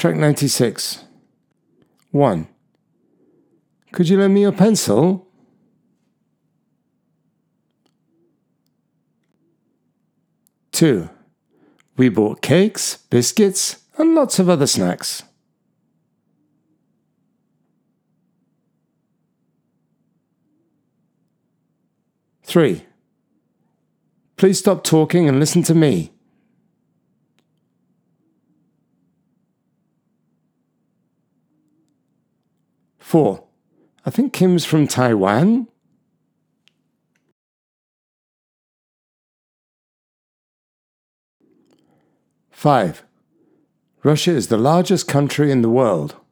Track 96. 1. Could you lend me your pencil? 2. We bought cakes, biscuits, and lots of other snacks. 3. Please stop talking and listen to me. 4. I think Kim's from Taiwan. 5. Russia is the largest country in the world.